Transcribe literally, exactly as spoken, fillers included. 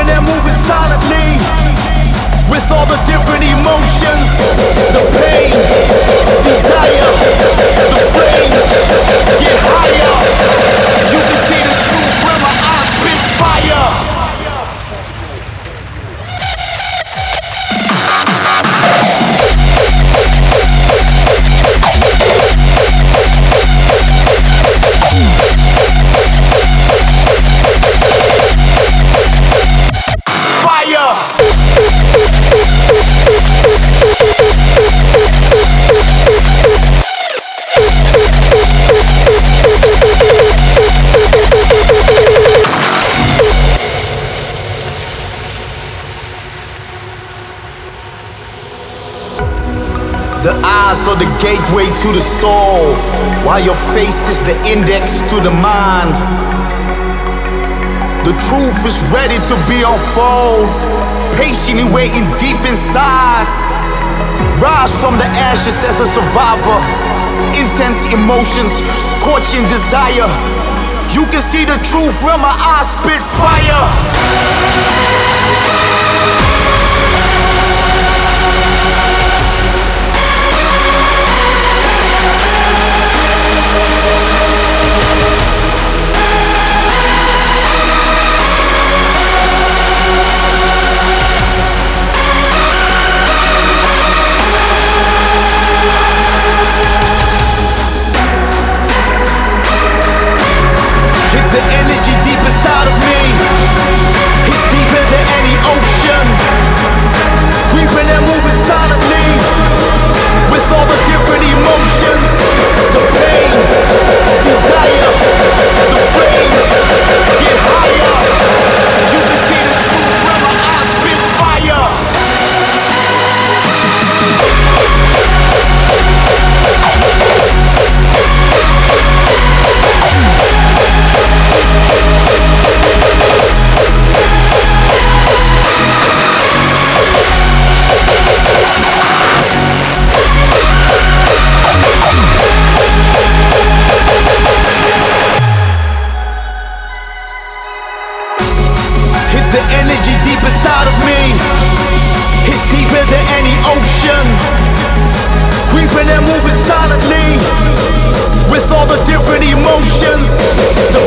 creeping and moving silently, with all the different emotions, the pain, desire, the flames get higher. You can see the truth when my eyes spit fire. The eyes are the gateway to the soul, while your face is the index to the mind. The truth is ready to be unfold, patiently waiting deep inside. Rise from the ashes as a survivor, intense emotions, scorching desire. You can see the truth when my eyes spit fire. The energy deep inside of me, it's deeper than any ocean, creeping and moving silently, with all the different emotions, the pain, desire, the flames get higher. You can see the truth when my eyes spit fire. The energy deep inside of me, it's deeper than any ocean, creeping and moving silently, with all the different emotions, the